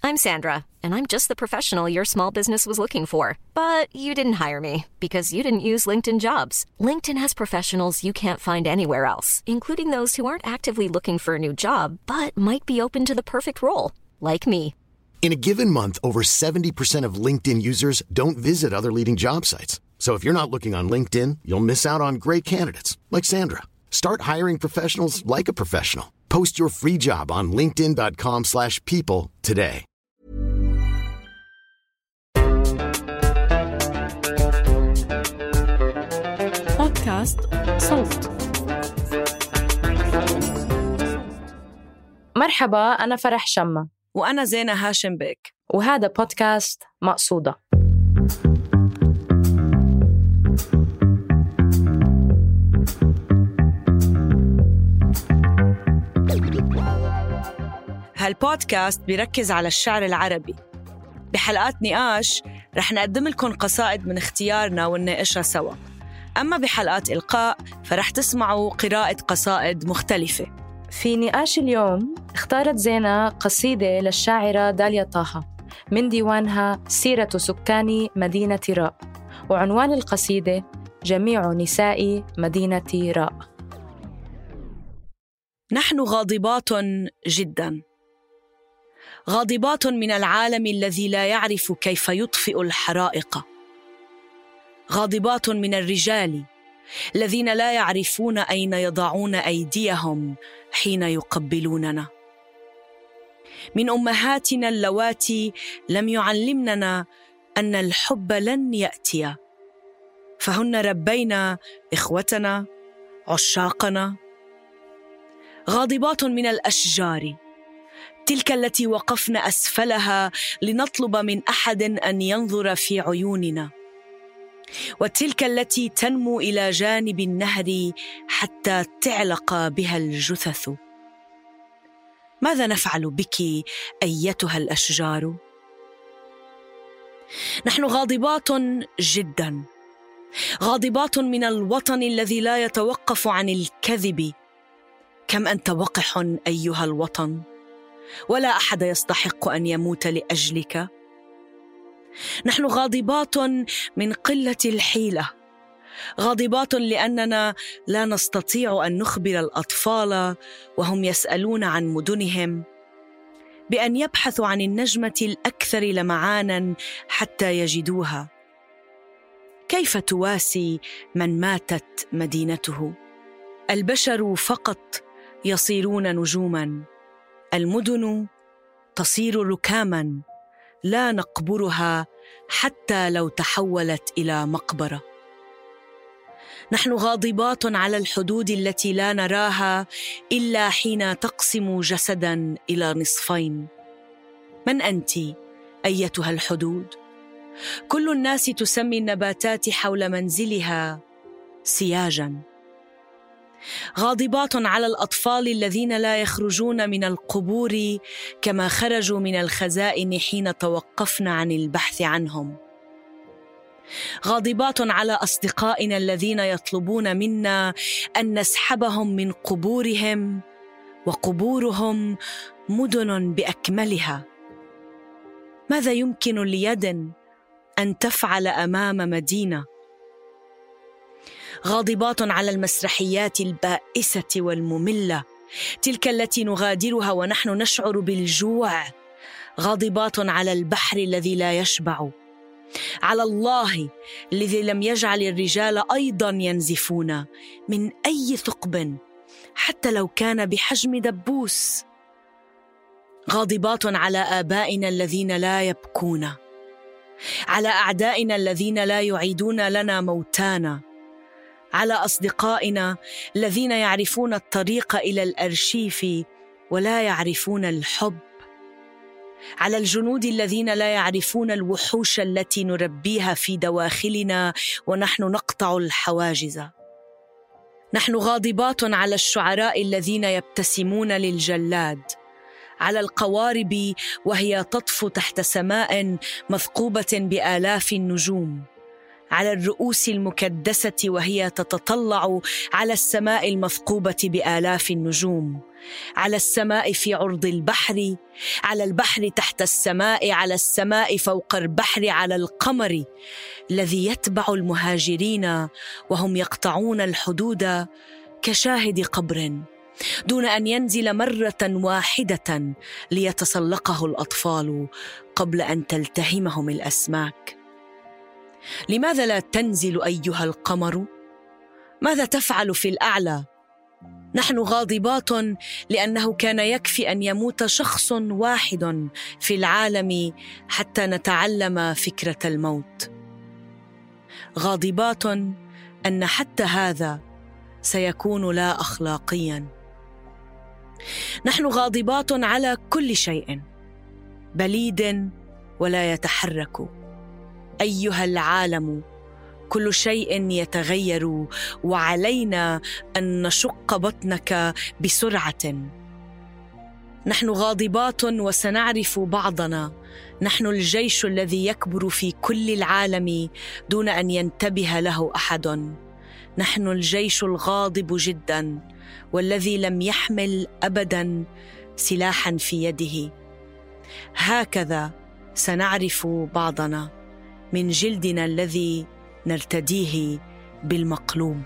I'm Sandra, and I'm just the professional your small business was looking for. But you didn't hire me because you didn't use LinkedIn Jobs. LinkedIn has professionals you can't find anywhere else, including those who aren't actively looking for a new job, but might be open to the perfect role, like me. In a given month, over 70% of LinkedIn users don't visit other leading job sites. So if you're not looking on LinkedIn, you'll miss out on great candidates like Sandra. Start hiring professionals like a professional. Post your free job on linkedin.com/people today. بودكاست صوت. مرحبا، أنا فرح شمة وأنا زينة هاشم بيك، وهذا بودكاست مقصودة. هالبودكاست بيركز على الشعر العربي. بحلقات نقاش رح نقدم لكم قصائد من اختيارنا ونناقشها سوا. أما بحلقات إلقاء فرح تسمعوا قراءة قصائد مختلفة. في نقاش اليوم اختارت زينة قصيدة للشاعرة داليا طه من ديوانها سيرة سكان مدينة راء، وعنوان القصيدة جميع نساء مدينة راء. نحن غاضبات جداً، غاضبات من العالم الذي لا يعرف كيف يطفئ الحرائق، غاضبات من الرجال الذين لا يعرفون أين يضعون أيديهم حين يقبلوننا، من أمهاتنا اللواتي لم يعلمننا أن الحب لن يأتي، فهن ربينا إخوتنا عشاقنا، غاضبات من الأشجار تلك التي وقفنا أسفلها لنطلب من أحد أن ينظر في عيوننا، وتلك التي تنمو إلى جانب النهر حتى تعلق بها الجثث. ماذا نفعل بك أيتها الأشجار؟ نحن غاضبات جداً، غاضبات من الوطن الذي لا يتوقف عن الكذب. كم أنت وقح أيها الوطن، ولا أحد يستحق أن يموت لأجلك. نحن غاضبات من قلة الحيلة، غاضبات لأننا لا نستطيع أن نخبر الأطفال وهم يسألون عن مدنهم بأن يبحثوا عن النجمة الأكثر لمعاناً حتى يجدوها. كيف تواسي من ماتت مدينته؟ البشر فقط يصيرون نجوماً، المدن تصير ركاماً لا نقبرها حتى لو تحولت إلى مقبرة. نحن غاضبات على الحدود التي لا نراها إلا حين تقسم جسداً إلى نصفين. من أنت أيتها الحدود؟ كل الناس تسمي النباتات حول منزلها سياجاً. غاضبات على الأطفال الذين لا يخرجون من القبور كما خرجوا من الخزائن حين توقفنا عن البحث عنهم. غاضبات على أصدقائنا الذين يطلبون منا أن نسحبهم من قبورهم، وقبورهم مدن بأكملها. ماذا يمكن ليد أن تفعل أمام مدينة؟ غاضبات على المسرحيات البائسة والمملة، تلك التي نغادرها ونحن نشعر بالجوع. غاضبات على البحر الذي لا يشبع، على الله الذي لم يجعل الرجال أيضا ينزفون من أي ثقب حتى لو كان بحجم دبوس. غاضبات على آبائنا الذين لا يبكون، على أعدائنا الذين لا يعيدون لنا موتانا، على أصدقائنا الذين يعرفون الطريق إلى الأرشيف ولا يعرفون الحب، على الجنود الذين لا يعرفون الوحوش التي نربيها في دواخلنا ونحن نقطع الحواجز. نحن غاضبات على الشعراء الذين يبتسمون للجلاد، على القوارب وهي تطفو تحت سماء مثقوبة بآلاف النجوم، على الرؤوس المكدسة وهي تتطلع على السماء المثقوبة بآلاف النجوم، على السماء في عرض البحر، على البحر تحت السماء، على السماء فوق البحر، على القمر الذي يتبع المهاجرين وهم يقطعون الحدود كشاهد قبر، دون أن ينزل مرة واحدة ليتسلقه الأطفال قبل أن تلتهمهم الأسماك. لماذا لا تنزل أيها القمر؟ ماذا تفعل في الأعلى؟ نحن غاضبات لأنه كان يكفي أن يموت شخص واحد في العالم حتى نتعلم فكرة الموت. غاضبات أن حتى هذا سيكون لا أخلاقيا. نحن غاضبات على كل شيء بليد ولا يتحرك. أيها العالم، كل شيء يتغير وعلينا أن نشق بطنك بسرعة. نحن غاضبات وسنعرف بعضنا. نحن الجيش الذي يكبر في كل العالم دون أن ينتبه له أحد. نحن الجيش الغاضب جدا والذي لم يحمل أبدا سلاحا في يده. هكذا سنعرف بعضنا من جلدنا الذي نرتديه بالمقلوب.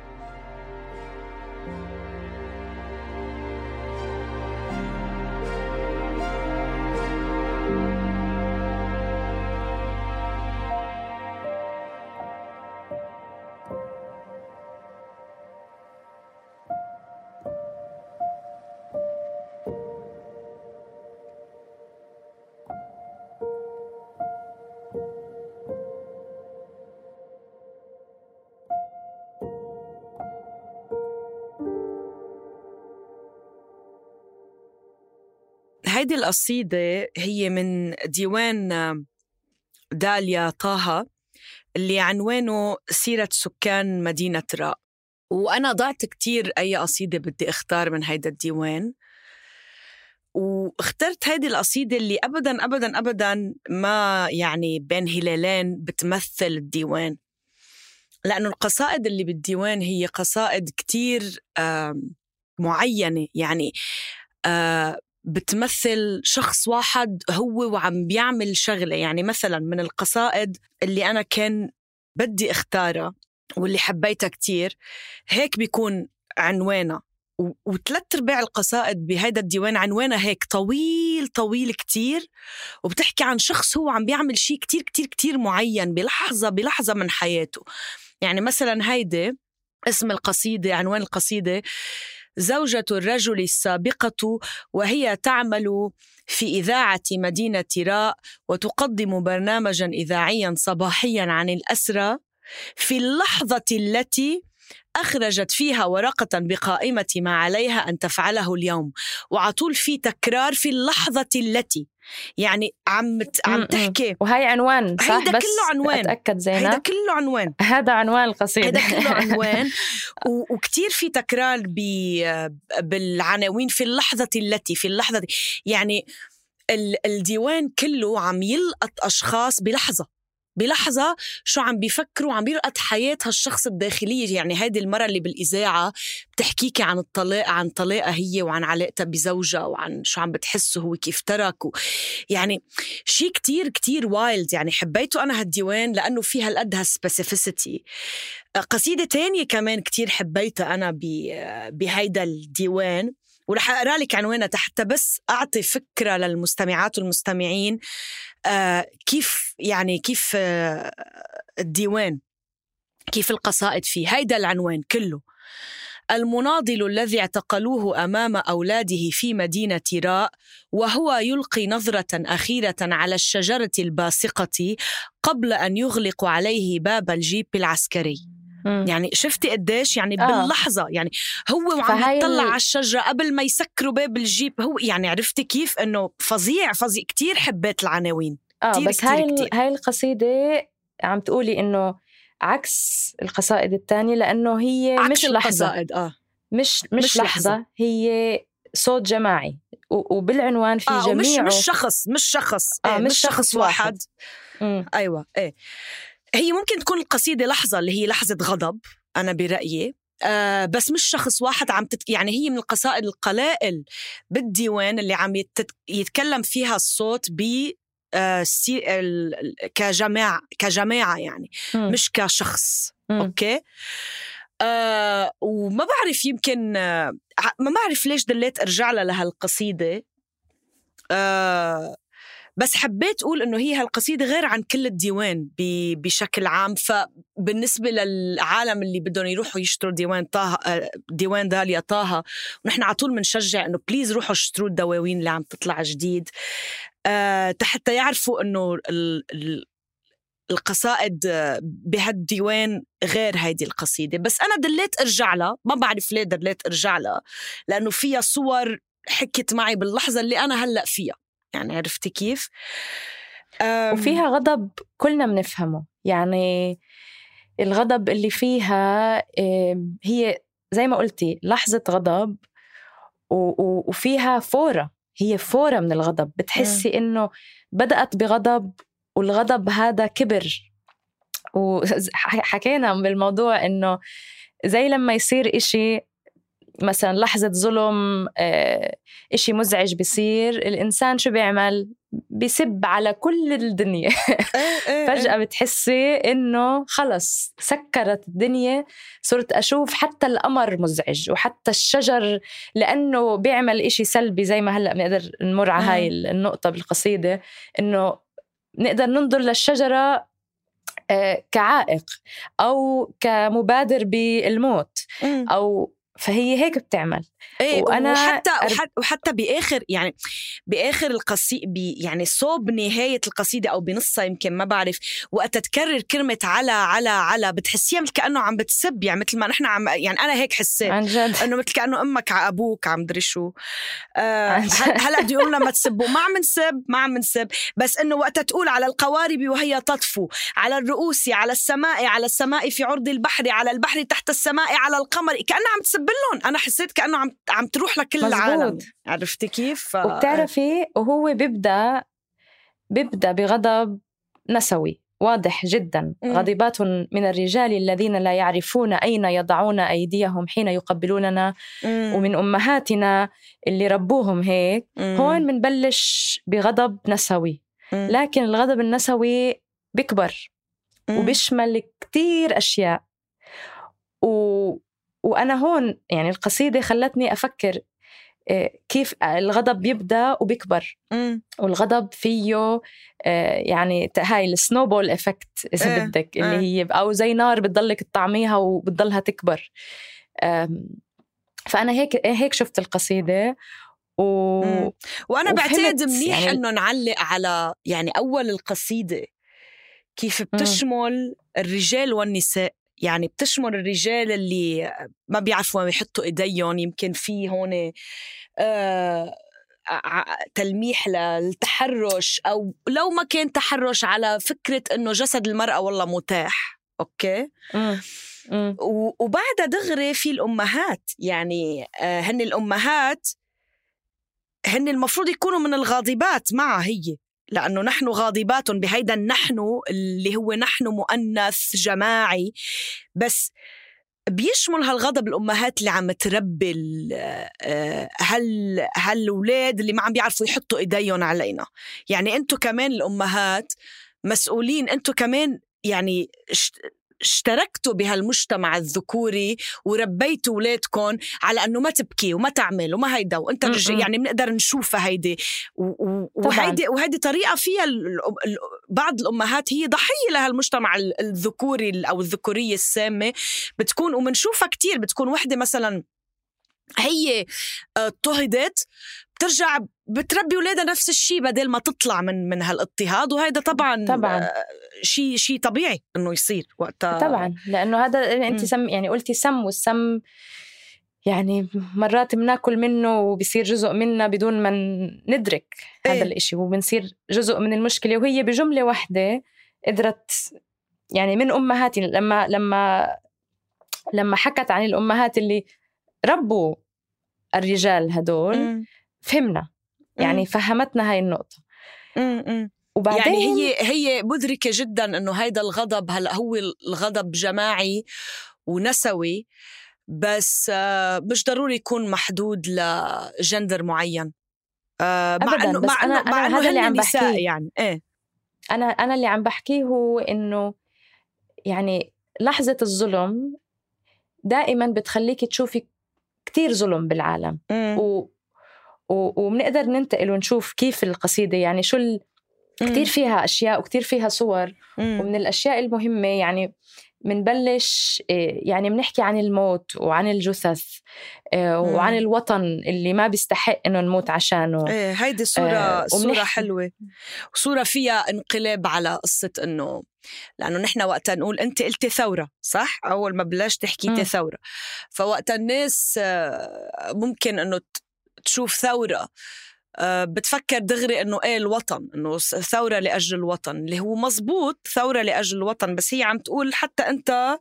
هيدي القصيدة هي من ديوان داليا طه اللي عنوانه سيرة سكان مدينة راء. وأنا ضعت كتير أي قصيدة بدي اختار من هيدا الديوان، واخترت هيدي القصيدة اللي أبداً أبداً أبداً ما يعني بين هلالين بتمثل الديوان، لأنه القصائد اللي بالديوان هي قصائد كتير معينة، يعني بتمثل شخص واحد هو وعم بيعمل شغلة. يعني مثلا من القصائد اللي أنا كان بدي اختارها واللي حبيتها كتير هيك بيكون عنوانها، وثلاث ارباع القصائد بهذا الديوان عنوانها هيك طويل طويل كتير، وبتحكي عن شخص هو عم بيعمل شيء كتير كتير كتير معين بلحظة من حياته. يعني مثلا هيدا اسم القصيدة، عنوان القصيدة زوجة الرجل السابقة وهي تعمل في إذاعة مدينة راء وتقدم برنامجا إذاعيا صباحيا عن الأسرى في اللحظة التي أخرجت فيها ورقة بقائمة ما عليها أن تفعله اليوم. وعطول في تكرار في اللحظة التي، يعني عم تحكي، وهي عنوان صح؟ هيدا بس كله عنوان، أتأكد زينة، هيدا كله عنوان، هذا عنوان القصيدة، هيدا كله عنوان وكتير في تكرار بالعناوين في اللحظة التي، في اللحظة يعني الديوان كله عم يلقط أشخاص بلحظة شو عم بيفكروا، عم بيلقط حياة هالشخص الداخلية. يعني هيدي المرة اللي بالإذاعة بتحكيك عن الطلاق، عن طلاقها هي وعن علاقتها بزوجها وعن شو عم بتحسه هو كيف تركوا. يعني شيء كتير كتير وايلد. يعني حبيته أنا هالديوان لأنه فيها القدها سبيسيفيسيتي. قصيدة تانية كمان كتير حبيتها أنا بهيدا الديوان، ورح أقرأ لك عنوانها تحت بس أعطي فكرة للمستمعات والمستمعين كيف الديوان، كيف القصائد فيه. هيدا العنوان كله: المناضل الذي اعتقلوه أمام أولاده في مدينة راء وهو يلقي نظرة أخيرة على الشجرة الباسقة قبل أن يغلق عليه باب الجيب العسكري. يعني شفتي قديش يعني باللحظة، يعني هو وعم يطلع على الشجرة قبل ما يسكروا باب الجيب، هو يعني عرفتي كيف إنه فظيع. كتير حبيت العناوين كتير بس كتير. هاي القصيدة عم تقولي إنه عكس القصائد الثانية، لأنه هي مش لحظة، مش لحظة، هي صوت جماعي، وبالعنوان في جميعه مش شخص واحد. أيوة هي ممكن تكون القصيدة لحظة اللي هي لحظة غضب أنا برأيي، بس مش شخص واحد عم يعني هي من القصائد القلائل بالديوان اللي عم يتكلم فيها الصوت ب كجماعة يعني مش كشخص. أوكي. وما بعرف، يمكن ما بعرف ليش دليت أرجع لها القصيدة، بس حبيت أقول إنه هي هالقصيدة غير عن كل الديوان بشكل عام. فبالنسبة للعالم اللي بدهم يروحوا يشتروا ديوان داليا طه، ونحن على طول منشجع إنه بليز روحوا اشتروا الدواوين اللي عم تطلع جديد، حتى يعرفوا إنه القصائد بهالديوان غير هيدي القصيدة. بس أنا دليت أرجع لها، ما بعرف ليه دليت أرجع لها، لأنه فيها صور حكت معي باللحظة اللي أنا هلأ فيها، يعني عرفتي كيف؟ وفيها غضب كلنا بنفهمه، يعني الغضب اللي فيها هي زي ما قلتي لحظة غضب، وفيها فورة، هي فورة من الغضب. بتحسي إنه بدأت بغضب والغضب هذا كبر. وحكينا بالموضوع إنه زي لما يصير إشي مثلا لحظة ظلم، إشي مزعج بيصير، الإنسان شو بيعمل؟ بيسب على كل الدنيا. فجأة بتحسي إنه خلص سكرت الدنيا، صرت أشوف حتى القمر مزعج وحتى الشجر، لأنه بيعمل إشي سلبي. زي ما هلأ بنقدر نمر على هاي النقطة بالقصيدة، إنه نقدر ننظر للشجرة كعائق أو كمبادر بالموت، أو فهي هيك بتعمل. وأنا وحتى بآخر القصيدة، يعني صوب نهاية القصيدة أو بنصها يمكن، ما بعرف، وقت تكرر كلمة على بتحسيها مثل كأنه عم بتسب، يعني مثل ما نحن يعني أنا هيك حسيت إنه مثل كأنه أمك على أبوك عم دري شو. هلأ بدي يقولنا ما تسبوا، ما عم نسب، بس إنه وقت تقول على القوارب وهي تطفو، على الرؤوس، على السماء في عرض البحر، على البحر تحت السماء، على القمر، كأنه عم تسب لهم. أنا حسيت كأنه عم تروح لكل العالم. عرفتي كيف؟ وبتعرفي وهو بيبدأ بغضب نسوي واضح جدا. غضبات من الرجال الذين لا يعرفون أين يضعون أيديهم حين يقبلوننا، ومن أمهاتنا اللي ربوهم هيك. هون منبلش بغضب نسوي، لكن الغضب النسوي بيكبر وبيشمل كتير أشياء. وأنا هون يعني القصيدة خلتني أفكر كيف الغضب يبدأ وبيكبر، والغضب فيه يعني هاي السنوبول إفكت إذا بدك، اللي هي أو زي نار بتضلك تطعميها وبتضلها تكبر. فأنا هيك شفت القصيدة. وأنا بعتقد منيح يعني إنه نعلق على يعني أول القصيدة كيف بتشمل الرجال والنساء. يعني بتشمل الرجال اللي ما بيعرفوا يحطوا إيديهم، يمكن في هون تلميح للتحرش، أو لو ما كان تحرش على فكرة إنه جسد المرأة والله متاح. أوكي. وبعدها دغري في الأمهات، يعني هن الأمهات هن المفروض يكونوا من الغاضبات معها هي، لأنه نحن غاضبات بهيدا النحن اللي هو نحن مؤنث جماعي، بس بيشمل هالغضب الأمهات اللي عم تربي هالولاد اللي ما عم بيعرفوا يحطوا إيديهم علينا. يعني أنتوا كمان الأمهات مسؤولين، أنتوا كمان يعني اشتركتوا بهالمجتمع الذكوري وربيتوا ولادكم على أنه ما تبكي وما تعمل وما هيدا، وأنت يعني بنقدر نشوفها هيدي وهيدي طريقة فيها بعض الأمهات هي ضحية لها المجتمع الذكوري أو الذكورية السامة بتكون، ومنشوفها كتير. بتكون وحدة مثلا هي اضطهدت، بترجع بتربي ولادها نفس الشيء بدل ما تطلع من هالاضطهاد. وهذا طبعا شيء طبيعي انه يصير وقتها طبعا، لانه هذا انت يعني قلتي سم، والسم يعني مرات بناكل منه وبيصير جزء منا بدون ما ندرك هذا الاشي، وبنصير جزء من المشكلة. وهي بجملة واحدة قدرت يعني من أمهاتي لما حكت عن الأمهات اللي ربوا الرجال هدول فهمنا، يعني فهمتنا هاي النقطة. وبعدين يعني هي مدركة جدا انه هيدا الغضب هلا هو الغضب جماعي ونسوي، بس مش ضروري يكون محدود لجندر معين. أبداً، بس أنا هذا اللي عم بحكيه يعني إيه؟ أنا اللي عم بحكيه هو إنه يعني لحظة الظلم دائماً بتخليك تشوفي كتير ظلم بالعالم، وبنقدر ننتقل ونشوف كيف القصيدة يعني شو كتير فيها أشياء وكتير فيها صور. ومن الأشياء المهمة يعني منبلش يعني بنحكي عن الموت وعن الجثث وعن الوطن اللي ما بيستحق إنه نموت عشانه. هيدي صورة حلوة، وصورة فيها انقلاب على قصة إنه لأنه نحن وقتا نقول أنت قلتي ثورة صح؟ أول ما بلاش تحكيتي ثورة، فوقتا الناس ممكن إنه تشوف ثورة بتفكر دغري إنه إيه الوطن، إنه ثورة لأجل الوطن، اللي هو مزبوط ثورة لأجل الوطن، بس هي عم تقول حتى أنت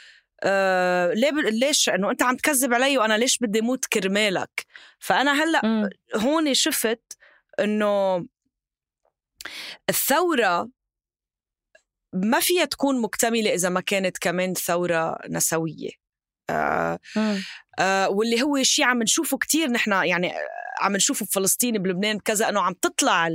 ليش إنه أنت عم تكذب علي وأنا ليش بدي موت كرمالك. فأنا هلأ هون شفت إنه الثورة ما فيها تكون مكتملة إذا ما كانت كمان ثورة نسوية. واللي هو شيء عم نشوفه كتير نحن، يعني عم نشوفه بفلسطين بلبنان كذا، أنه عم تطلع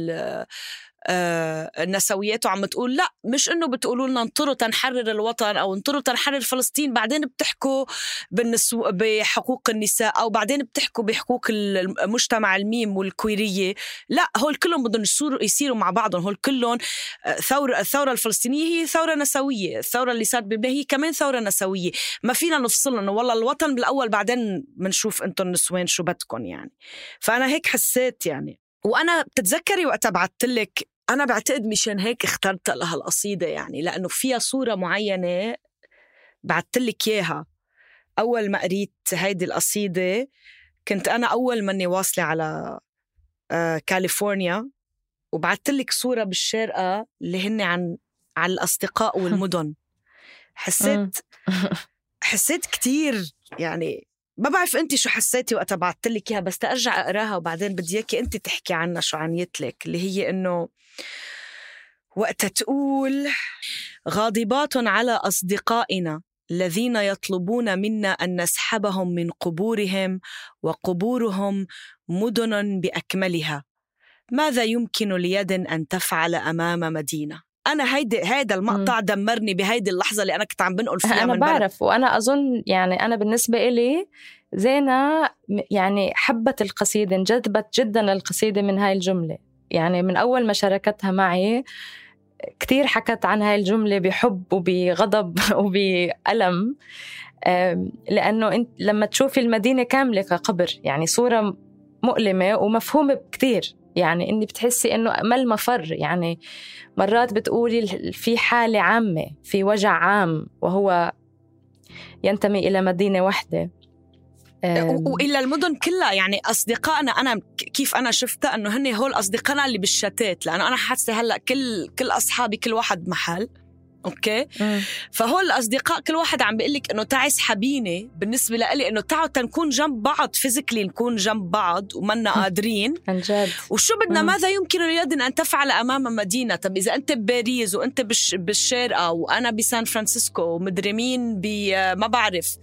النسويات وعم تقول لا، مش إنه بتقولوا لنا انطروا تنحرر الوطن أو انطروا تنحرر فلسطين بعدين بتحكوا بحقوق النساء أو بعدين بتحكوا بحقوق المجتمع الميم والكويرية. لا، هول كلهم بدهم يصيروا مع بعضهم. هول كلهم الثورة الفلسطينية هي ثورة نسوية، الثورة اللي صارت بلبنان هي كمان ثورة نسوية. ما فينا نفصل إنه والله الوطن بالأول بعدين منشوف أنتم النسوان شو بدكم يعني. فأنا هيك حسيت يعني. وأنا بتتذكري وقتها بعتلك، أنا بعتقد مشان هيك اخترت لها القصيدة يعني، لأنه فيها صورة معينة بعتلك إياها. أول ما قريت هيدي القصيدة كنت أنا أول مني واصلة على كاليفورنيا، وبعتلك صورة بالشارقة اللي هن عن الأصدقاء والمدن. حسيت كتير يعني. ما بعرف أنت شو حسيتي وقتها بعتلك إياها، بس تأرجع أقراها وبعدين بدي إياكي أنت تحكي عنها شو عنيتلك، اللي هي إنه وقتها تقول: غاضبات على أصدقائنا الذين يطلبون منا أن نسحبهم من قبورهم وقبورهم مدن بأكملها، ماذا يمكن ليد أن تفعل أمام مدينة؟ أنا هيدا المقطع دمرني بهيدي اللحظة اللي أنا كنت عم بنقل فيها. أنا بعرف، وأنا أظن يعني أنا بالنسبة إلي زينة يعني حبت القصيدة، انجذبت جدا القصيدة من هاي الجملة. يعني من أول ما شاركتها معي كتير حكت عن هاي الجملة بحب وبغضب وبألم، لأنه أنت لما تشوفي المدينة كاملة كقبر يعني صورة مؤلمة ومفهومة كتير، يعني إني بتحسي إنه ما المفر. يعني مرات بتقولي في حالة عامة، في وجع عام وهو ينتمي إلى مدينة واحدة وإلا المدن كلها. يعني أصدقائنا أنا كيف أنا شفتها أنه هن هول أصدقائنا اللي بالشتات، لأنه أنا حاسة هلأ كل أصحابي كل واحد محل أوكي. فهول الأصدقاء كل واحد عم بيقلك إنه تعي اسحبيني. بالنسبة لي إنه تعوا تنكون جنب بعض فيزيكلي، نكون جنب بعض ومنا قادرين وشو بدنا. ماذا يمكن ليد أن تفعل أمام مدينة؟ طب إذا أنت بباريس وأنت بالشارقة وأنا بسان فرانسيسكو ومدري مين ما بعرف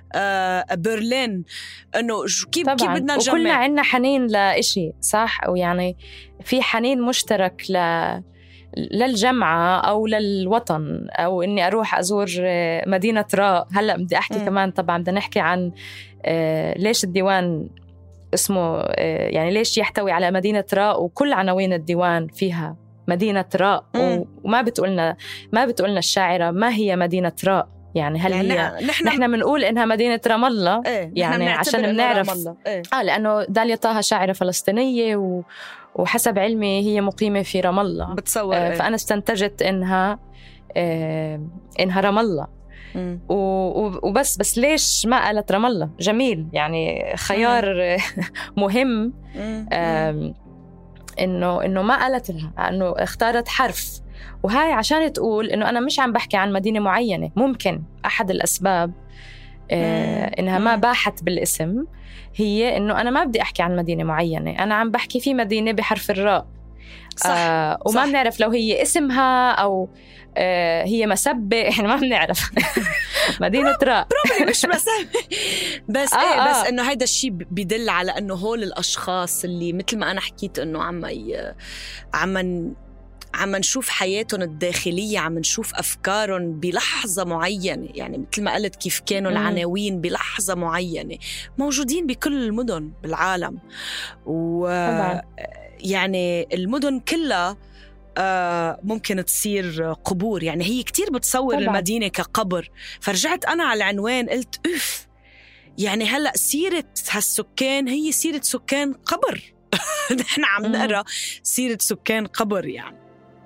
برلين، إنه كيف بدنا نجمع؟ وكلنا عنا حنين لإشي صح، أو يعني في حنين مشترك للجمعة أو للوطن، أو إني أروح أزور مدينة راء. هلأ بدي أحكي كمان طبعا بدنا نحكي عن ليش الديوان اسمه يعني ليش يحتوي على مدينة راء، وكل عناوين الديوان فيها مدينة راء. وما بتقولنا الشاعرة ما هي مدينة راء، يعني هل هي نحن بنقول إنها مدينة رام الله يعني عشان بنعرف لأنه داليا طه شاعرة فلسطينية وحسب علمي هي مقيمة في رام الله بتصور. فأنا استنتجت إنها رام الله. وبس ليش ما قالت رام الله؟ جميل، يعني خيار مهم. إنه ما قالت لها، إنه اختارت حرف. وهاي عشان تقول إنه أنا مش عم بحكي عن مدينة معينة. ممكن أحد الأسباب إنها ما باحت بالاسم هي إنه أنا ما بدي أحكي عن مدينة معينة، أنا عم بحكي في مدينة بحرف الراء. وما بنعرف لو هي اسمها أو هي مسبة، إحنا ما بنعرف. مدينة راء مش مسبة بس بس إنه هيدا الشيء بيدل على إنه هول الأشخاص اللي مثل ما أنا حكيت إنه عم نشوف حياتهم الداخلية، عم نشوف أفكارهم بلحظة معينة، يعني مثل ما قلت كيف كانوا العناوين بلحظة معينة موجودين بكل المدن بالعالم. يعني المدن كلها ممكن تصير قبور، يعني هي كتير بتصور طبعا المدينة كقبر. فرجعت أنا على العنوان قلت يعني هلأ سيرة هالسكان هي سيرة سكان قبر. نحن عم نقرأ سيرة سكان قبر يعني.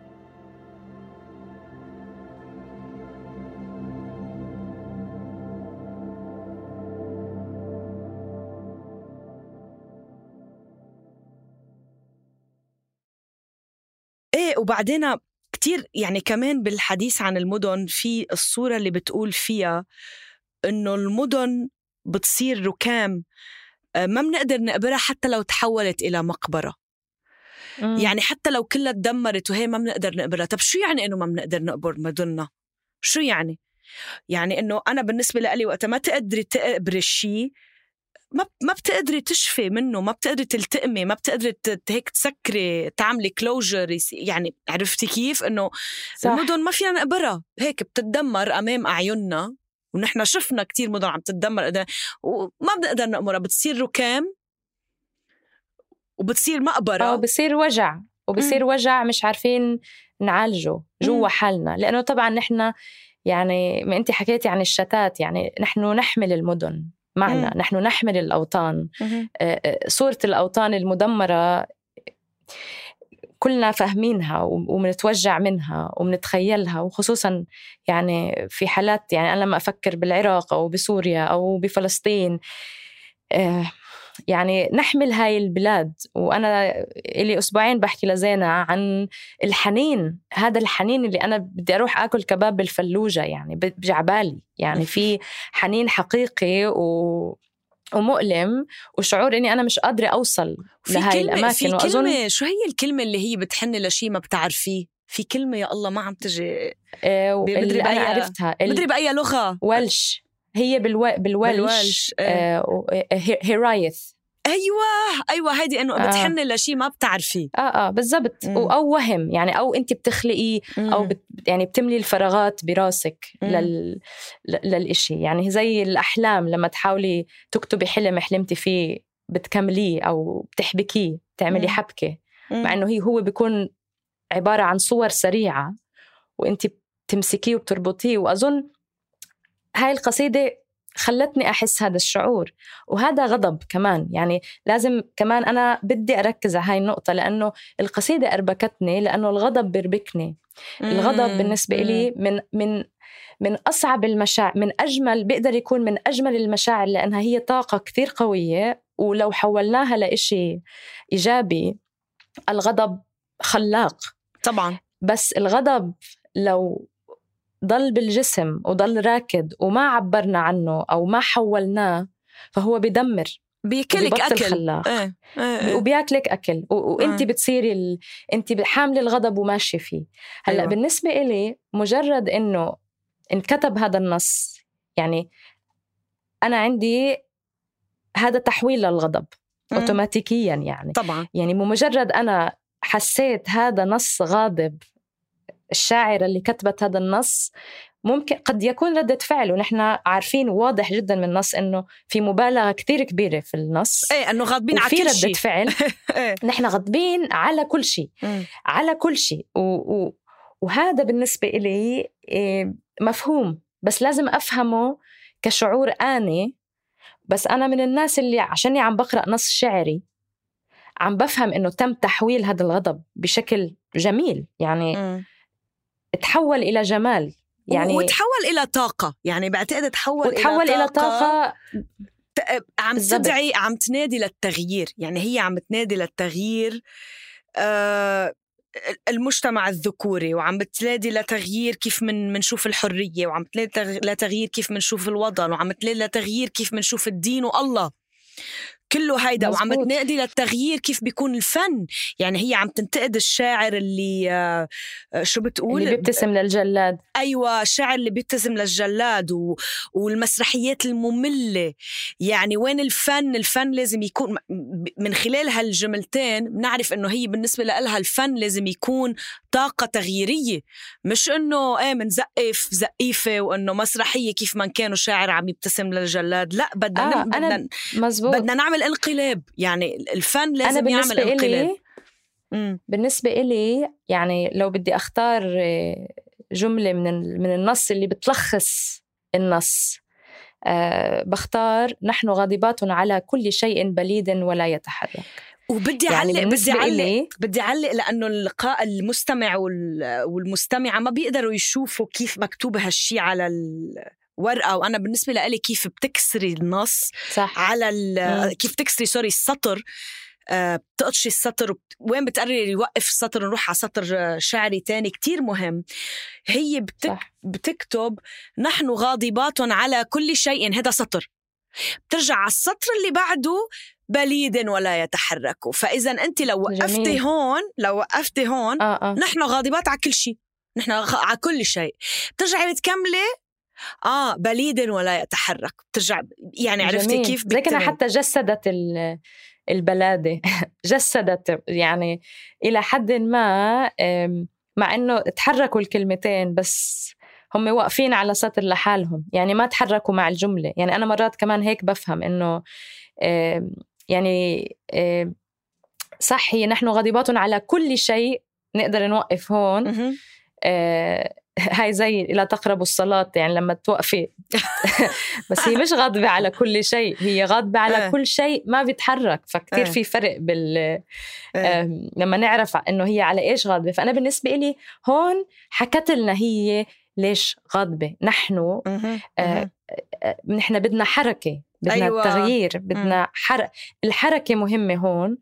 وبعدين كتير يعني كمان بالحديث عن المدن في الصورة اللي بتقول فيها إنه المدن بتصير ركام ما بنقدر نقبرها حتى لو تحولت إلى مقبرة. يعني حتى لو كلها تدمرت وهي ما بنقدر نقبرها. طب شو يعني إنه ما بنقدر نقبر مدننا؟ شو يعني؟ يعني إنه أنا بالنسبة لي وقت ما تقدري تقبر الشيء ما بتقدري تشفي منه، ما بتقدري تلتئمي، ما بتقدري هيك تسكري تعملي كلوجر. يعني عرفتي كيف إنه المدن ما فينا نقبرها، هيك بتتدمر أمام أعيننا، ونحن شفنا كتير مدن عم تتدمر وما بنقدر نقبرها، بتصير ركام وبتصير مقبرة وبصير وجع وبصير وجع مش عارفين نعالجه جوا حالنا. لأنه طبعا نحن يعني ما أنت حكيتي عن الشتات، يعني نحن نحمل المدن معنا، نحن نحمل الأوطان. صورة الأوطان المدمرة كلنا فاهمينها ومنتوجع منها ومنتخيلها، وخصوصا يعني في حالات، يعني أنا لما أفكر بالعراق أو بسوريا أو بفلسطين، يعني نحمل هاي البلاد. وأنا إلي أسبوعين بحكي لزينة عن الحنين، هذا الحنين اللي أنا بدي أروح أكل كباب بالفلوجة، يعني بجعبالي، يعني في حنين حقيقي ومؤلم، وشعور إني أنا مش قادرة أوصل لهاي الأماكن. في كلمة شو هي الكلمة اللي هي بتحن لشي ما بتعرفيه؟ في كلمة يا الله ما عم تجي اللي أنا عرفتها بدري بأي لغة. والش، هي بالوالش هيرايث. أيوة هيدي إنه بتحن لشي ما بتعرفيه. بالضبط. أو وهم يعني، أو أنت بتخلقي أو يعني بتملي الفراغات براسك للإشي. يعني زي الأحلام، لما تحاولي تكتبي حلم حلمتي فيه بتكمليه أو بتحبكيه، تعملي حبكة، مع إنه هو بيكون عبارة عن صور سريعة وأنت بتمسكيه وبتربطيه. وأظن هاي القصيدة خلتني أحس هذا الشعور، وهذا غضب كمان. يعني لازم كمان أنا بدي أركز على هاي النقطة، لأنه القصيدة أربكتني، لأنه الغضب بيربكني. الغضب بالنسبة لي من أصعب المشاعر، من أجمل، بيقدر يكون من أجمل المشاعر، لأنها هي طاقة كتير قوية، ولو حولناها لإشي إيجابي الغضب خلاق طبعا. بس الغضب لو ضل بالجسم وضل راكد وما عبرنا عنه أو ما حولناه، فهو بدمر، بياكلك أكل خلاق. وبياكلك أكل وإنتي بتصيري إنتي حامل الغضب وماشي فيه. هلأ بالنسبة إلي مجرد إنه انكتب هذا النص، يعني أنا عندي هذا تحويل للغضب أوتوماتيكيا. يعني طبعا، يعني مجرد أنا حسيت هذا نص غاضب، الشاعرة اللي كتبت هذا النص ممكن قد يكون ردة فعل، ونحن عارفين واضح جدا من النص إنه في مبالغة كتير كبيرة في النص. إنه غاضبين على كل شيء، ردة فعل. نحن غاضبين على كل شيء، على كل شيء. وهذا بالنسبة إلي مفهوم، بس لازم أفهمه كشعور آني. بس أنا من الناس اللي عشاني عم بقرأ نص شعري عم بفهم إنه تم تحويل هذا الغضب بشكل جميل، يعني تحول إلى جمال، يعني وتحول إلى طاقة. يعني بعتقد تحول إلى طاقة عم تدعي، عم تنادي للتغيير. يعني هي عم تنادي للتغيير المجتمع الذكوري، وعم بتنادي لتغيير كيف منشوف الحرية، وعم بتنادي لتغيير كيف منشوف الوطن، وعم بتنادي لتغيير كيف منشوف الدين والله. كله هيدا. مزبوط. وعم تنادي للتغيير كيف بيكون الفن. يعني هي عم تنتقد الشاعر اللي شو بتقول اللي بيبتسم للجلاد. أيوة، الشاعر اللي بيبتسم للجلاد والمسرحيات المملة. يعني وين الفن؟ الفن لازم يكون من خلال هالجملتين بنعرف إنه هي بالنسبة لها الفن لازم يكون طاقة تغييرية، مش إنه منزقف زقيفة وإنه مسرحية كيف ما كانوا شاعر عم يبتسم للجلاد. لا، بدنا نعمل انقلاب. يعني الفن لازم يعمل انقلاب. بالنسبة إلي يعني لو بدي أختار جملة من النص اللي بتلخص النص، بختار نحن غاضبات على كل شيء بليد ولا يتحرك. وبدي بدي أعلق لأنه اللقاء المستمع والمستمعة ما بيقدروا يشوفوا كيف مكتوب هالشي على ورقة. وأنا بالنسبة لي كيف بتكسري النص صح. على كيف تكسري السطر، بتقطشي السطر وين بتقرري يوقف السطر ونروح على سطر شعري تاني كتير مهم. هي بتكتب نحن غاضبات على كل شيء، هذا سطر، بترجع على السطر اللي بعده بليد ولا يتحرك. فإذا أنت لو وقفتي هون نحن غاضبات على كل شيء، نحن على كل شيء، بترجعي بتكملي بليد ولا يتحرك، بترجع. يعني عرفتي كيف لكن حتى جسدت البلادة جسدت يعني إلى حد ما، مع إنه تحركوا الكلمتين بس هم واقفين على سطر لحالهم، يعني ما تحركوا مع الجملة. يعني أنا مرات كمان هيك بفهم إنه يعني صح، هي نحن غاضبات على كل شيء، نقدر نوقف هون. هاي زي لا تقربوا الصلاة، يعني لما توقفي بس هي مش غاضبة على كل شيء، هي غاضبة على كل شيء ما بيتحرك. فكتير في فرق لما نعرف إنه هي على إيش غاضبة. فأنا بالنسبة لي هون حكت لنا هي ليش غاضبة. نحن نحن بدنا حركة، بدنا تغيير، بدنا الحركة مهمة هون.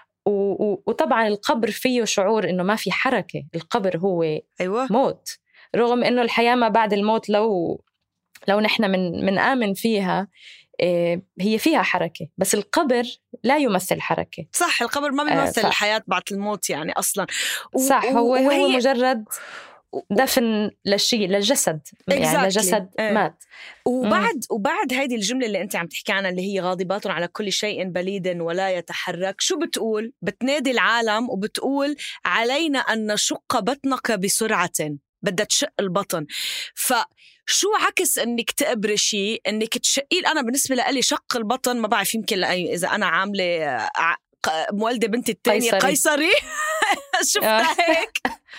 وطبعا القبر فيه شعور إنه ما في حركة. القبر هو موت، رغم إنه الحياة ما بعد الموت لو نحن من آمن فيها، هي فيها حركة، بس القبر لا يمثل حركة. صح، القبر ما بيمثل الحياة بعد الموت يعني أصلا. صح، هو مجرد دفن للجسد، يعني لجسد مات. وبعد هذه الجملة اللي أنت عم تحكي عنها اللي هي غاضبات على كل شيء بليد ولا يتحرك، شو بتقول؟ بتنادي العالم وبتقول علينا أن نشق بطنك بسرعة، بدها تشق البطن. فشو عكس انك تقبري شيء انك تشقيل؟ انا بالنسبه لي شق البطن ما بعرف، يمكن اذا انا عامله مولده بنتي الثانيه قيصري شفتها هيك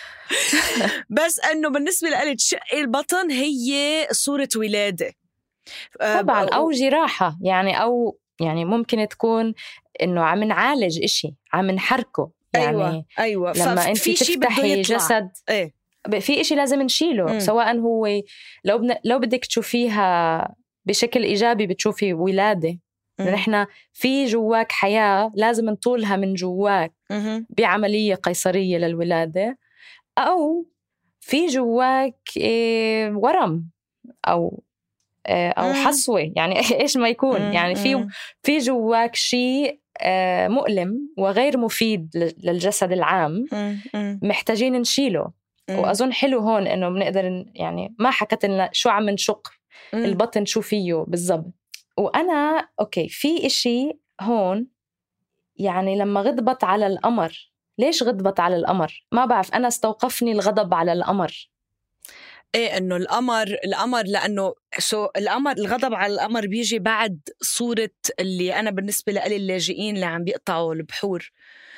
بس انه بالنسبه لي تشقي البطن هي صوره ولاده طبعا، او جراحه يعني، او يعني ممكن تكون انه عم نعالج إشي، عم نحركه. يعني ايوه لما انت تفتحي جسد في إشي لازم نشيله. سواء هو لو بدك تشوفيها بشكل إيجابي بتشوفي ولادة، نحن في جواك حياة لازم نطولها من جواك بعملية قيصرية للولادة، أو في جواك ورم أو حصوة، يعني إيش ما يكون. يعني في جواك شيء مؤلم وغير مفيد للجسد العام، محتاجين نشيله. وأظن حلو هون إنه بنقدر، يعني ما حكت لنا شو عم نشق البطن شو فيه بالضبط. وأنا أوكي في إشي هون، يعني لما غضبت على القمر. ليش غضبت على القمر؟ ما بعرف، أنا استوقفني الغضب على القمر. إنه القمر لأنه الغضب على القمر بيجي بعد صورة اللي أنا بالنسبة لي اللاجئين اللي عم بيقطعوا البحور،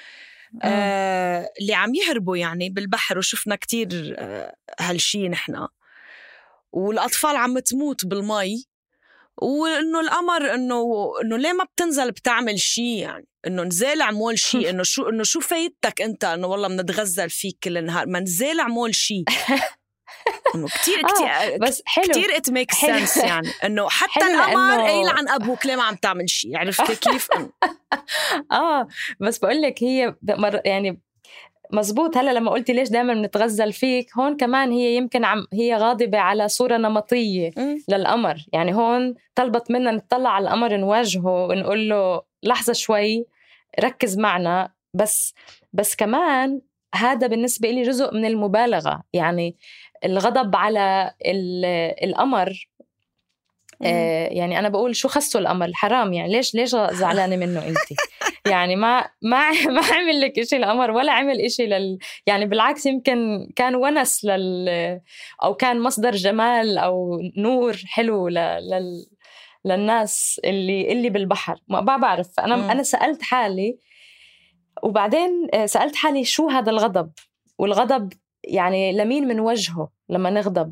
اللي عم يهربوا يعني بالبحر. وشفنا كتير هالشي نحنا، والأطفال عم تموت بالمي. وإنه القمر إنه ليه ما بتنزل بتعمل شي، يعني إنه نزال عمول شي. إنه شو فايدتك أنت إنه والله بنتغزل فيك كل النهار، ما نزال عمول شي. إنه كتير بس حلو، كتير it makes sense. يعني إنه حتى القمر يلعن أبوك ليه ما عم تعمل شي. عرفت كيف؟ بس بقولك هي يعني مزبوط. هلا لما قلتي ليش دائما بنتغزل فيك، هون كمان هي يمكن هي غاضبة على صورة نمطية للقمر. يعني هون طلبت منا نطلع على القمر، نواجهه ونقول له لحظة شوي ركز معنا. بس كمان هذا بالنسبة لي جزء من المبالغة. يعني الغضب على القمر، يعني أنا بقول شو خصه القمر؟ حرام. يعني ليش زعلانة منه أنت؟ يعني ما عمل لك إشي القمر ولا عمل إشي يعني بالعكس يمكن كان ونس أو كان مصدر جمال أو نور حلو للناس اللي بالبحر. ما بعرف. أنا سألت حالي، وبعدين سألت حالي شو هذا الغضب؟ والغضب يعني لمين من وجهه لما نغضب؟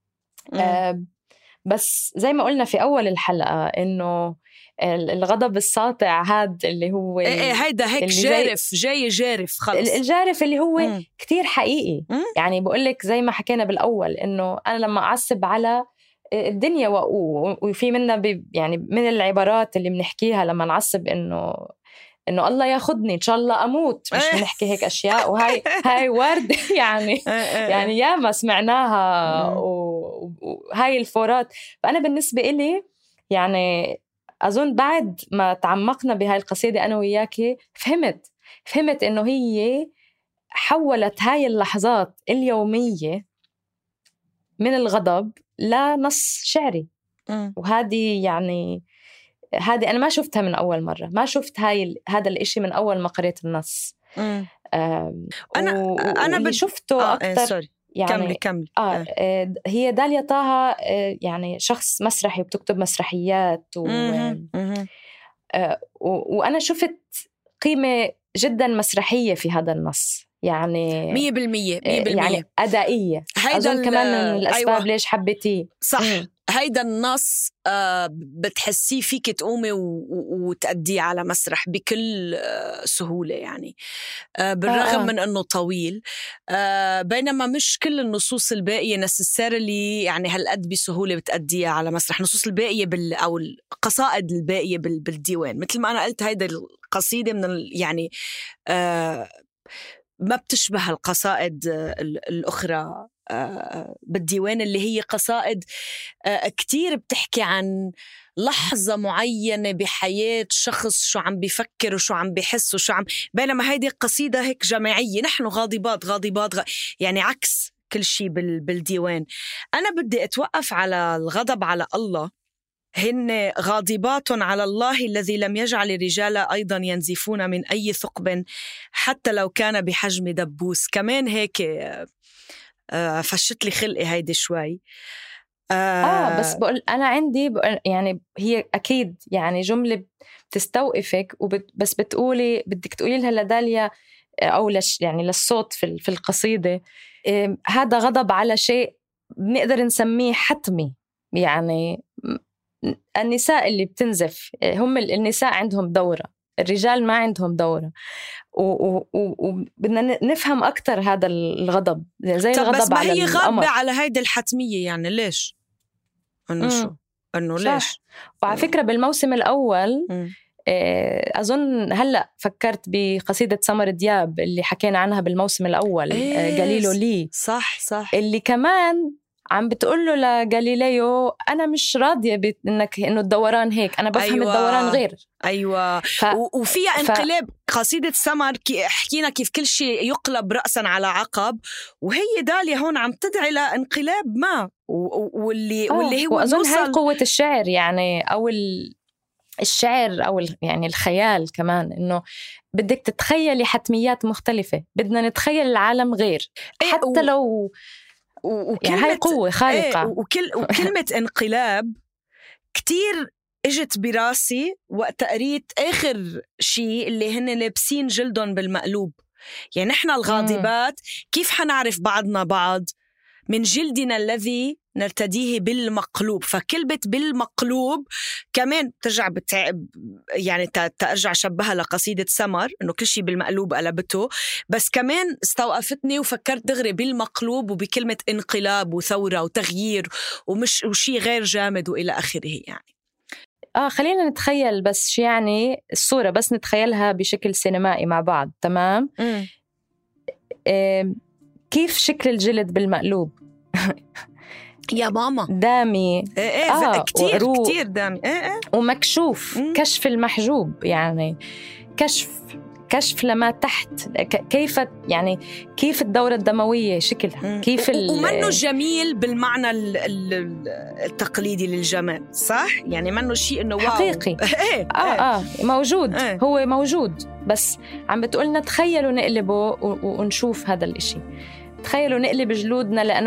بس زي ما قلنا في أول الحلقة إنه الغضب الساطع هذا اللي هو هيدا هيك جاي جارف خلص. الجارف اللي هو كتير حقيقي. يعني بقولك زي ما حكينا بالأول إنه أنا لما أعصب على الدنيا وفي منا يعني من العبارات اللي بنحكيها لما نعصب إنه الله ياخدني إن شاء الله أموت، مش بنحكي هيك أشياء. وهاي وارد يعني ياما سمعناها وهاي الفورات. فأنا بالنسبة إلي يعني أظن بعد ما تعمقنا بهاي القصيدة أنا وياكي فهمت إنه هي حولت هاي اللحظات اليومية من الغضب لنص شعري. وهذه يعني هذه أنا ما شفتها من أول مرة، ما شفت هذا الإشي من أول ما قريت النص. أنا بدي شفته أكتر. يعني كمل. هي داليا طه يعني شخص مسرحي وبتكتب مسرحيات وأنا شفت قيمة جدا مسرحية في هذا النص. يعني 100% يعني أدائية. أظن كمان من الأسباب أيوة. ليش حبيتيه صح. هيدا النص بتحسيه فيك تقومي وتأديه على مسرح بكل سهولة. يعني بالرغم من أنه طويل، بينما مش كل النصوص الباقية necessarily يعني هالقد بسهولة بتأديها على مسرح. النصوص الباقية أو القصائد الباقية بالديوان، مثل ما أنا قلت هيدا القصيدة من يعني ما بتشبه القصائد الأخرى بالديوان، اللي هي قصائد كتير بتحكي عن لحظة معينة بحياة شخص، شو عم بيفكر وشو عم بيحس وشو عم. بينما هيدي قصيدة هيك جماعية، نحن غاضبات يعني عكس كل شيء بالديوان. أنا بدي أتوقف على الغضب على الله. هن غاضبات على الله الذي لم يجعل الرجال أيضا ينزفون من أي ثقب حتى لو كان بحجم دبوس. كمان هيك فشت لي خلقي هيدي شوي. بس بقول أنا عندي يعني هي أكيد يعني جملة بتستوقفك بس بدك تقولي لها لداليا أو يعني للصوت في القصيدة هذا غضب على شيء بنقدر نسميه حتمي. يعني النساء اللي بتنزف هم النساء عندهم دورة، الرجال ما عندهم دورة. وبدنا نفهم أكتر هذا الغضب زي الغضب بس ما على هي القمر. غاضبة على هيدا الحتمية. يعني ليش؟ إنه شو؟ إنه ليش؟ وعلى فكرة بالموسم الأول أظن هلأ فكرت بقصيدة سمر دياب اللي حكينا عنها بالموسم الأول، قليلو لي. صح اللي كمان عم بتقول له لغاليليو أنا مش راضية إنه الدوران هيك، أنا بفهم أيوة. الدوران غير. أيوة. وفيها انقلاب. قصيدة سمر حكينا كيف كل شيء يقلب رأسا على عقب، وهي داليا هون عم تدعي لانقلاب ما واللي هو وأظن هاي قوة الشعر يعني أو الشعر أو يعني الخيال كمان، إنه بدك تتخيلي حتميات مختلفة، بدنا نتخيل العالم غير حتى لو يعني هاي قوة خارقة. وكلمة انقلاب كتير اجت براسي وقت قريت آخر شيء اللي هن لابسين جلدهم بالمقلوب. يعني نحن الغاضبات كيف حنعرف بعضنا بعض؟ من جلدنا الذي نرتديه بالمقلوب. فكلمة بالمقلوب كمان ترجع يعني ترجع شبهها لقصيدة سمر إنه كل شيء بالمقلوب قلبته، بس كمان استوقفتني وفكرت دغري بالمقلوب وبكلمة انقلاب وثورة وتغيير وشي غير جامد وإلى آخره. يعني خلينا نتخيل بس يعني الصورة، بس نتخيلها بشكل سينمائي مع بعض. تمام. كيف شكل الجلد بالمقلوب يا ماما دامي كتير دامي ومكشوف. كشف المحجوب، يعني كشف لما تحت، كيف الدورة الدموية شكلها، كيف ومنه جميل بالمعنى التقليدي للجمال، صح؟ يعني منه شيء إنه حقيقي. موجود. هو موجود، بس عم بتقولنا تخيلوا نقلبه ونشوف هذا الإشي. تخيلوا نقلب جلودنا، لأنه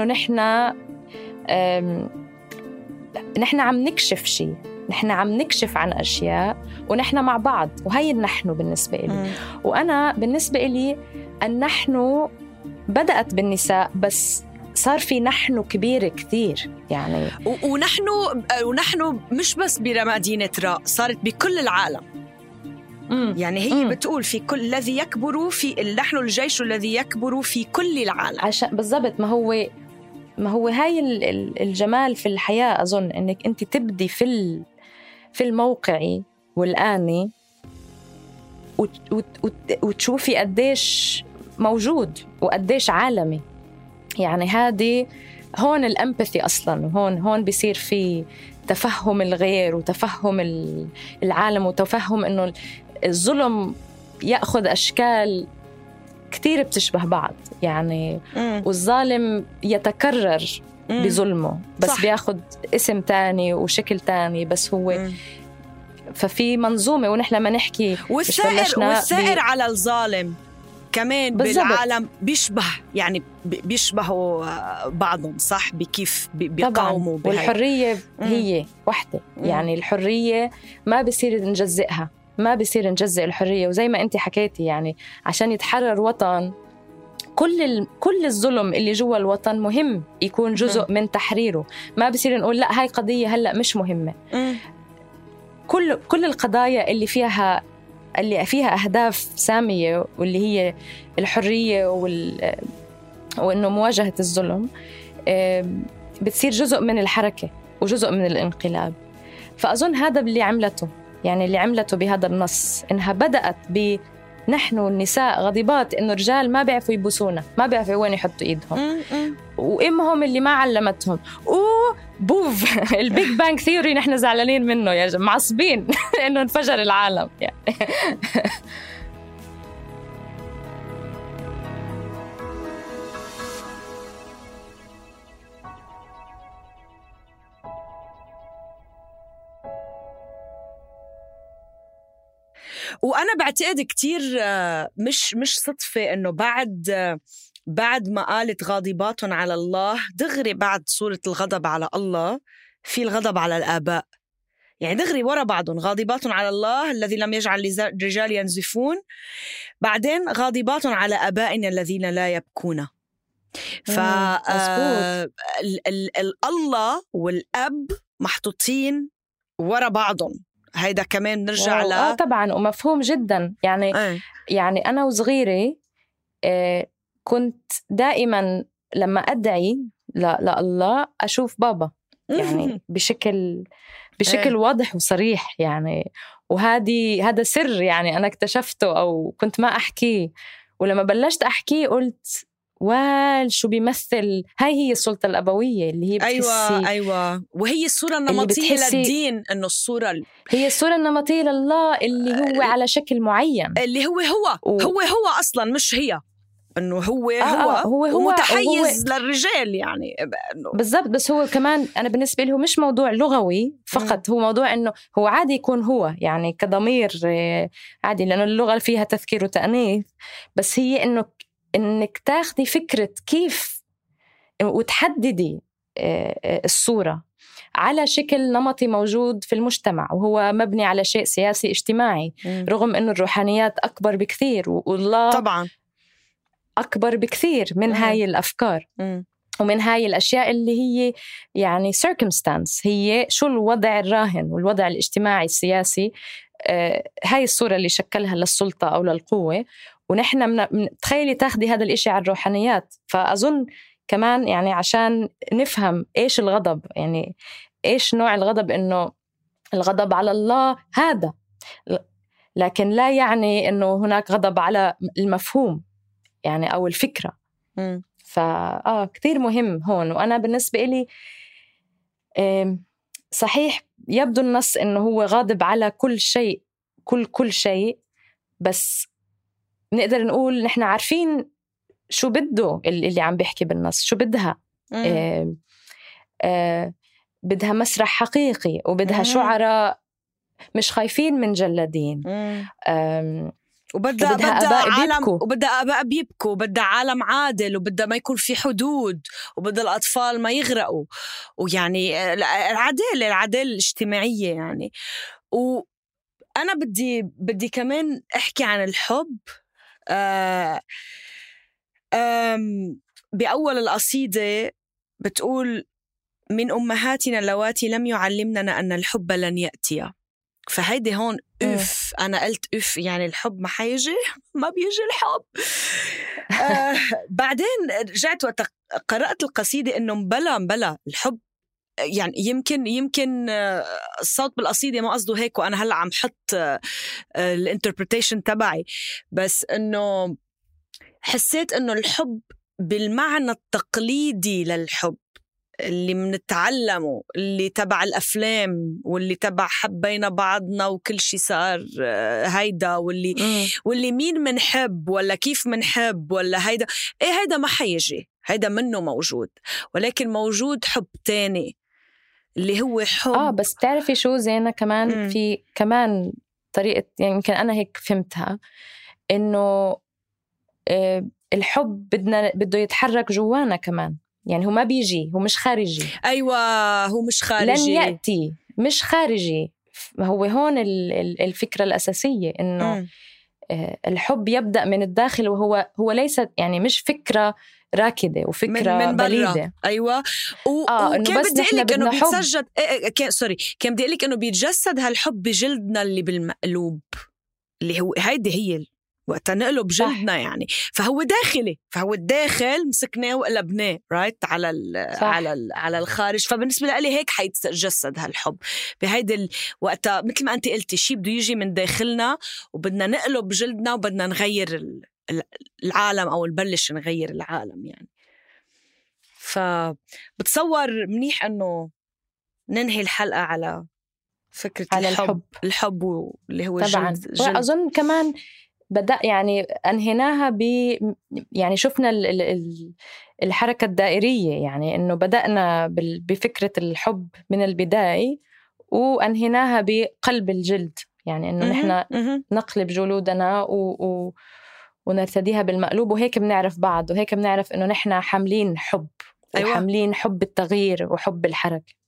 نحن عم نكشف شيء، نحن عم نكشف عن أشياء، ونحن مع بعض. وهي النحن بالنسبة لي. وأنا بالنسبة لي النحن بدأت بالنساء، بس صار في نحن كبير كثير يعني. ونحن مش بس برمادينة راء، صارت بكل العالم. يعني هي بتقول في كل الذي يكبر في نحن الجيش الذي يكبر في كل العالم. عشان بالضبط ما هو هاي الجمال في الحياة. أظن إنك أنت تبدي في الموقعي والآني وتشوفي قديش موجود وقديش عالمي. يعني هون الأمباثي أصلاً، وهون بيصير في تفهم الغير وتفهم العالم وتفهم إنه الظلم يأخذ أشكال كتير بتشبه بعض يعني. والظالم يتكرر بظلمه، بس صح. بياخد اسم تاني وشكل تاني، بس هو ففي منظومة. ونحن لما نحكي والسائر على الظالم كمان بالزبط. بالعالم بيشبهوا بعضهم، صح؟ بكيف بيقاوموا. والحرية هي وحدة. يعني الحرية ما بيصير نجزئها، ما بيصير نجزئ الحرية. وزي ما أنت حكيتي، يعني عشان يتحرر وطن، كل الظلم اللي جوا الوطن مهم يكون جزء من تحريره. ما بيصير نقول لا هاي قضية هلأ مش مهمة. كل القضايا اللي فيها أهداف سامية، واللي هي الحرية وإنه مواجهة الظلم، بتصير جزء من الحركة وجزء من الانقلاب. فأظن هذا اللي عملته بهذا النص، إنها بدأت نحن النساء غضبات إنه الرجال ما بيعرفوا يبوسونا، ما بيعرفوا وين يحطوا إيدهم، وإمهم اللي ما علمتهم. بوف البيج بانج ثيوري نحن زعلانين منه يا جماعة، معصبين إنه انفجر العالم يعني. وأنا بعتقد كتير مش صدفة إنه بعد ما قالت غاضبات على الله، دغري بعد سورة الغضب على الله في الغضب على الآباء. يعني دغري ورا بعضهم، غاضبات على الله الذي لم يجعل الرجال ينزفون، بعدين غاضبات على آبائنا الذين لا يبكون. الله والأب محطوطين ورا بعضهم. هيدا كمان نرجع طبعا ومفهوم جدا يعني. يعني أنا وصغيرة كنت دائما لما أدعي لله أشوف بابا يعني بشكل واضح وصريح يعني. هذا سر يعني أنا اكتشفته أو كنت ما أحكيه، ولما بلشت أحكيه قلت شو بيمثل. هي السلطة الأبوية اللي هي بتحسي. أيوة. وهي الصورة النمطية للدين، إنه هي الصورة النمطية لله اللي هو على شكل معين، اللي هو أصلا مش هي، إنه هو متحيز للرجال يعني بالضبط. بس هو كمان أنا بالنسبة له مش موضوع لغوي فقط، هو موضوع إنه هو عادي يكون هو يعني كضمير عادي، لأنه اللغة فيها تذكير وتأنيث. بس هي إنك تاخدي فكرة كيف وتحددي الصورة على شكل نمطي موجود في المجتمع، وهو مبني على شيء سياسي اجتماعي. رغم إنه الروحانيات أكبر بكثير، والله طبعا أكبر بكثير من هاي الأفكار ومن هاي الأشياء اللي هي يعني circumstance، هي شو الوضع الراهن والوضع الاجتماعي السياسي. هاي الصورة اللي شكلها للسلطة أو للقوة. ونحن تخيلي تاخدي هذا الإشي على الروحانيات. فأظن كمان يعني عشان نفهم إيش الغضب، يعني إيش نوع الغضب، إنه الغضب على الله هذا، لكن لا يعني إنه هناك غضب على المفهوم. يعني أو الفكرة. كتير مهم هون. وأنا بالنسبة إلي صحيح يبدو النص إنه هو غاضب على كل شيء، كل شيء، بس نقدر نقول نحن عارفين شو بده اللي عم بيحكي بالنص، شو بدها. بدها مسرح حقيقي، وبدها شعراء مش خايفين من جلادين، وبدها عالم، وبدها آباء بيبكوا، وبدها عالم عادل، وبدها ما يكون في حدود، وبدها الأطفال ما يغرقوا، ويعني العدالة الاجتماعية يعني. وأنا بدي كمان أحكي عن الحب. بأول القصيدة بتقول: من أمهاتنا اللواتي لم يعلمنا أن الحب لن يأتي. فهيدي هون أنا قلت يعني الحب ما حيجي، ما بيجي الحب. بعدين رجعت وقت قرأت القصيدة إنه بلا الحب يعني يمكن الصوت بالقصيدة ما قصده هيك، وأنا هلأ عم حط الانتربريتيشن تبعي، بس إنه حسيت إنه الحب بالمعنى التقليدي للحب اللي منتعلمه، اللي تبع الأفلام، واللي تبع حبينا بعضنا وكل شي صار هيدا، واللي مين منحب ولا كيف منحب ولا هيدا، هيدا ما حيجي، هيدا منه موجود، ولكن موجود حب تاني اللي هو حب. بس تعرفي شو زينة كمان في كمان طريقة، يعني يمكن أنا هيك فهمتها، إنه الحب بده يتحرك جوانا كمان، يعني هو ما بيجي، هو مش خارجي. أيوة، هو مش خارجي، لن يأتي، مش خارجي. هو هون الفكرة الأساسية، إنه الحب يبدأ من الداخل، وهو ليس يعني مش فكرة راكدة وفكرة من بليدة. أيوة. إنه بس نحن بدنا حب. كان بدي أقولك إنه بيتجسد هالحب بجلدنا اللي بالمقلوب، اللي هو هي وقت نقلب جلدنا يعني. فهو داخلي، فهو الداخل مسكناه وقلبناه رايت على الخارج. فبالنسبة لي هيك حيتجسد هالحب بهيدا وقت، مثل ما أنت قلتي، شيء بده يجي من داخلنا، وبدنا نقلب جلدنا، وبدنا نغير العالم، أو نبلش نغير العالم يعني. فبتصور منيح أنه ننهي الحلقة على فكرة على الحب واللي هو طبعا جلد. أظن كمان بدأ يعني أنهيناها يعني شفنا الحركة الدائرية، يعني إنه بدأنا بفكرة الحب من البداية، وأنهيناها بقلب الجلد، يعني إنه نحن نقلب جلودنا ونرتديها بالمقلوب، وهيك بنعرف بعض، وهيك بنعرف إنه نحن حاملين حب. أيوة. وحاملين حب التغيير وحب الحركة.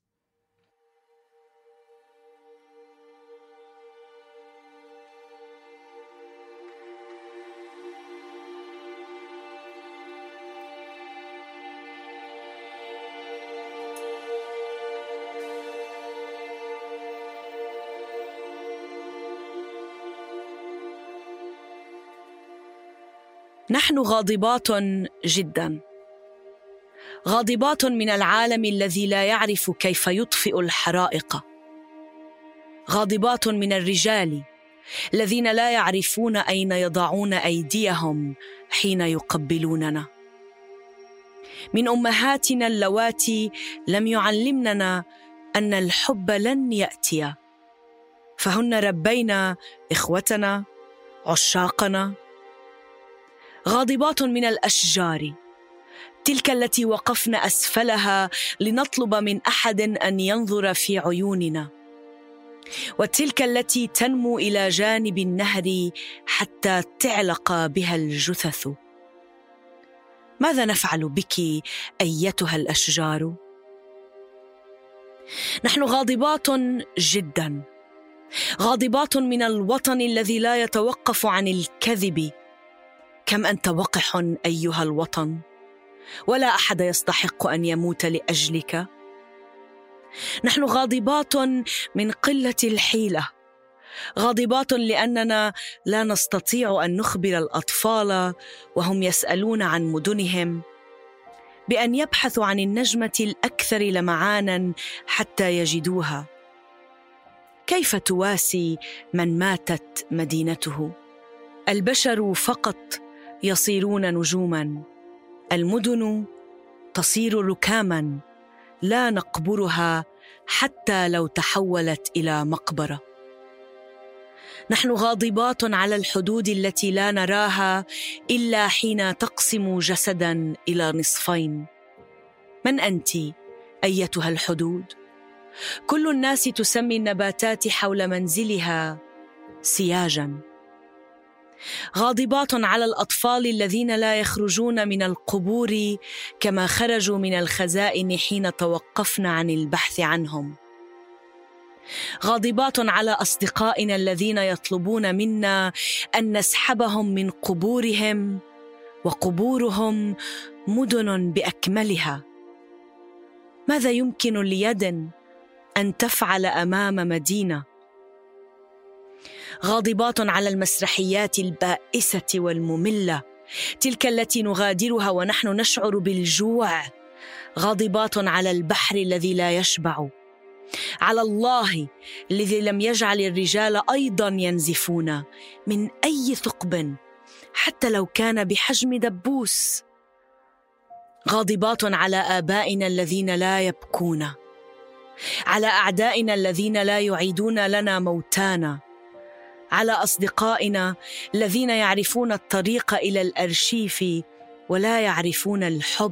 نحن غاضبات جدا، غاضبات من العالم الذي لا يعرف كيف يطفئ الحرائق، غاضبات من الرجال الذين لا يعرفون أين يضعون أيديهم حين يقبلوننا، من أمهاتنا اللواتي لم يعلمننا أن الحب لن يأتي، فهن ربينا إخوتنا عشاقنا، غاضبات من الأشجار، تلك التي وقفنا أسفلها لنطلب من أحد أن ينظر في عيوننا، وتلك التي تنمو إلى جانب النهر حتى تعلق بها الجثث. ماذا نفعل بك أيتها الأشجار؟ نحن غاضبات جدا، غاضبات من الوطن الذي لا يتوقف عن الكذب. كم أنت وقح أيها الوطن، ولا أحد يستحق أن يموت لأجلك. نحن غاضبات من قلة الحيلة، غاضبات لأننا لا نستطيع أن نخبر الأطفال وهم يسألون عن مدنهم بأن يبحثوا عن النجمة الأكثر لمعانا حتى يجدوها. كيف تواسي من ماتت مدينته؟ البشر فقط يصيرون نجوما، المدن تصير ركاما لا نقبرها حتى لو تحولت إلى مقبرة. نحن غاضبات على الحدود التي لا نراها إلا حين تقسم جسداً إلى نصفين. من أنت أيتها الحدود؟ كل الناس تسمي النباتات حول منزلها سياجاً. غاضبات على الأطفال الذين لا يخرجون من القبور كما خرجوا من الخزائن حين توقفنا عن البحث عنهم. غاضبات على أصدقائنا الذين يطلبون منا أن نسحبهم من قبورهم، وقبورهم مدن بأكملها. ماذا يمكن ليد أن تفعل أمام مدينة؟ غاضبات على المسرحيات البائسة والمملة، تلك التي نغادرها ونحن نشعر بالجوع. غاضبات على البحر الذي لا يشبع، على الله الذي لم يجعل الرجال أيضاً ينزفون من أي ثقب حتى لو كان بحجم دبوس. غاضبات على آبائنا الذين لا يبكون، على أعدائنا الذين لا يعيدون لنا موتانا، على أصدقائنا الذين يعرفون الطريق إلى الأرشيف ولا يعرفون الحب،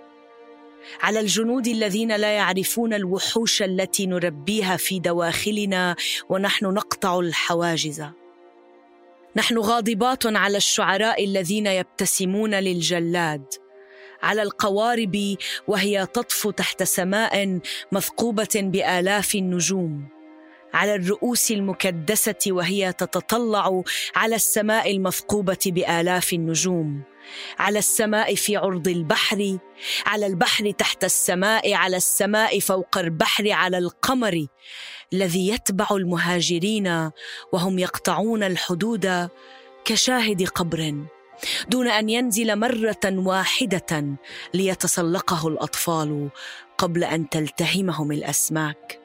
على الجنود الذين لا يعرفون الوحوش التي نربيها في دواخلنا ونحن نقطع الحواجز. نحن غاضبات على الشعراء الذين يبتسمون للجلاد، على القوارب وهي تطفو تحت سماء مثقوبة بآلاف النجوم، على الرؤوس المكدسة وهي تتطلع على السماء المثقوبة بآلاف النجوم، على السماء في عرض البحر، على البحر تحت السماء، على السماء فوق البحر، على القمر الذي يتبع المهاجرين وهم يقطعون الحدود كشاهد قبر دون أن ينزل مرة واحدة ليتسلقه الأطفال قبل أن تلتهمهم الأسماك.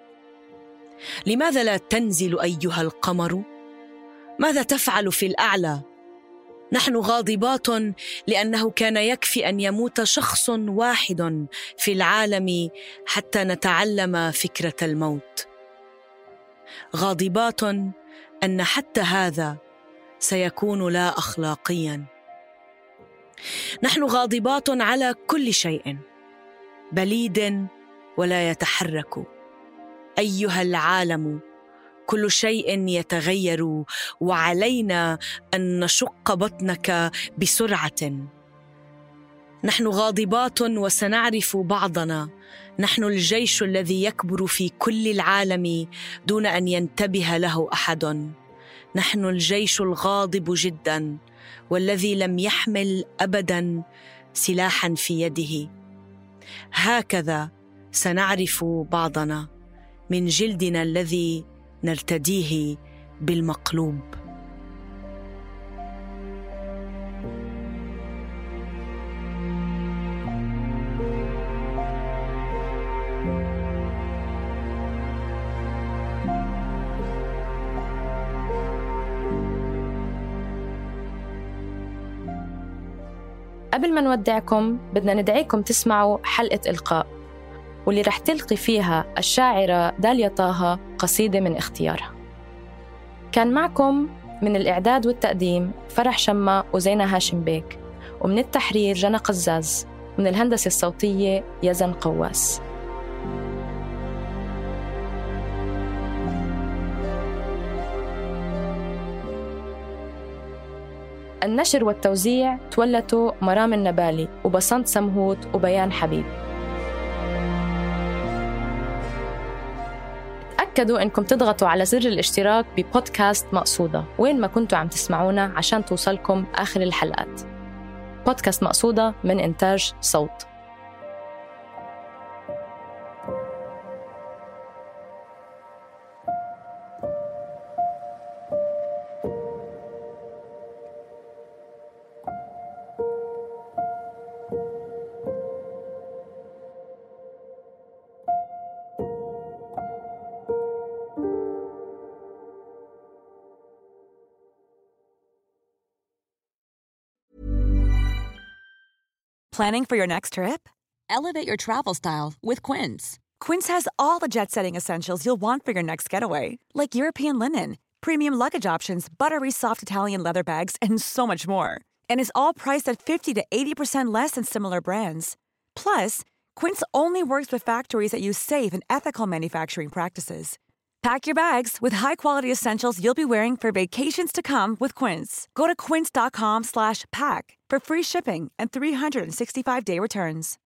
لماذا لا تنزل أيها القمر؟ ماذا تفعل في الأعلى؟ نحن غاضبات لأنه كان يكفي أن يموت شخص واحد في العالم حتى نتعلم فكرة الموت. غاضبات أن حتى هذا سيكون لا أخلاقيا. نحن غاضبات على كل شيء بليد ولا يتحرك. أيها العالم، كل شيء يتغير وعلينا أن نشق بطنك بسرعة. نحن غاضبات وسنعرف بعضنا. نحن الجيش الذي يكبر في كل العالم دون أن ينتبه له أحد. نحن الجيش الغاضب جدا والذي لم يحمل أبدا سلاحا في يده. هكذا سنعرف بعضنا من جلدنا الذي نرتديه بالمقلوب. قبل ما نودعكم بدنا ندعيكم تسمعوا حلقة إلقاء واللي رح تلقي فيها الشاعرة داليا طه قصيدة من اختيارها. كان معكم من الإعداد والتقديم فرح شمة وزينة هاشم بيك، ومن التحرير جنى قزاز، ومن الهندسة الصوتية يزن قواس. النشر والتوزيع تولتوا مرام النبالي وبسنت سمهوت وبيان حبيب. تأكدوا إنكم تضغطوا على زر الاشتراك ببودكاست مقصودة وين ما كنتوا عم تسمعونا عشان توصلكم آخر الحلقات. بودكاست مقصودة من إنتاج صوت. Planning for your next trip? Elevate your travel style with Quince. Quince has all the jet-setting essentials you'll want for your next getaway, like European linen, premium luggage options, buttery soft Italian leather bags, and so much more. And is all priced at 50 to 80% less than similar brands. Plus, Quince only works with factories that use safe and ethical manufacturing practices. Pack your bags with high-quality essentials you'll be wearing for vacations to come with Quince. Go to quince.com/pack for free shipping and 365-day returns.